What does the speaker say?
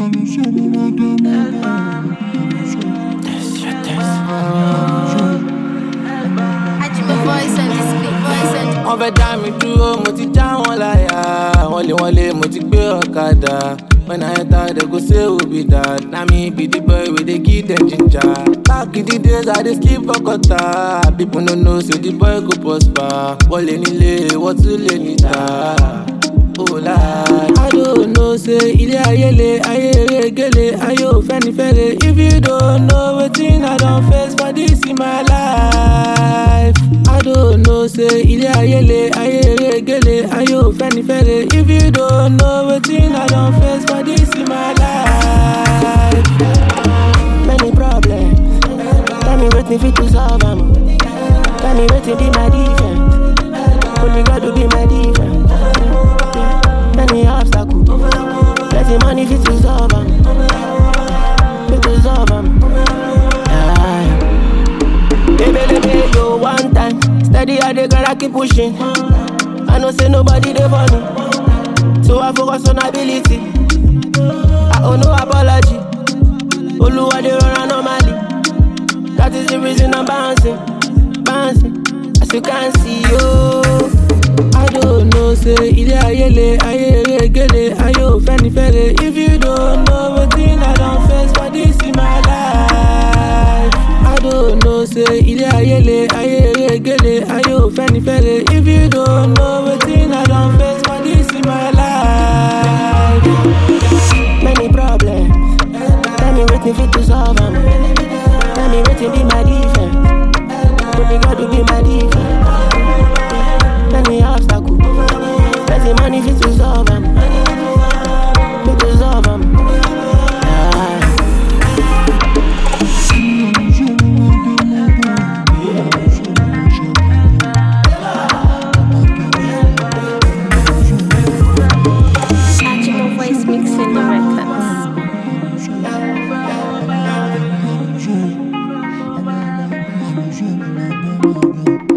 Wọ́n fẹ́ dá mi dúró, mo ti já wọn láyà. Wọ́n lé, mo ti gbé ọ̀kadà. When I enter, they go say who be that. Now me be the boy with the give them ginger. Back in the days, I dey sleep for gutter. People no know, say the boy go prosper. Wọlé nílé, wọ́n tún lè níta. Oh Lord, I don't know, say ilé ayé le, ayé eré gélé, ayé ò fẹ́ni fẹ́re. If you don't know wetin I don face for this in my life. I don't know, say ilé ayé le, ayé eré gélé, ayé ò fẹ́ni fẹ́re. If you don't know wetin I don face for this in my life. Many problems, tell me wetin fit to solve am. Tell me wetin be my defense. Only God will be my defense. Many obstacles, plenty money fit to solve them. Fit to solve them. Baby, go one time. Steady, I dey gotta keep pushing. I know say nobody dey for me, so I focus on ability. I owe no apology. Oluwa dey run normally. That is the reason I'm bouncing. As you can see, oh. I don't know, say ilé ayé le, ayé eré gélé, ayé ò fẹ́ni fẹ́re. If you don't know wetin I don face for this in my life. I don't know, say ilé ayé le, ayé eré gélé, ayé ò fẹ́ni fẹ́re. If you don't know wetin I don face for this in my life. Many problems, tell me wetin fit to solve them. Tell me wetin be my defense. Only God will be my defense. Many obstacles, plenty money fit to solve them. Fit to solve them. Achimo Voice mixing the records.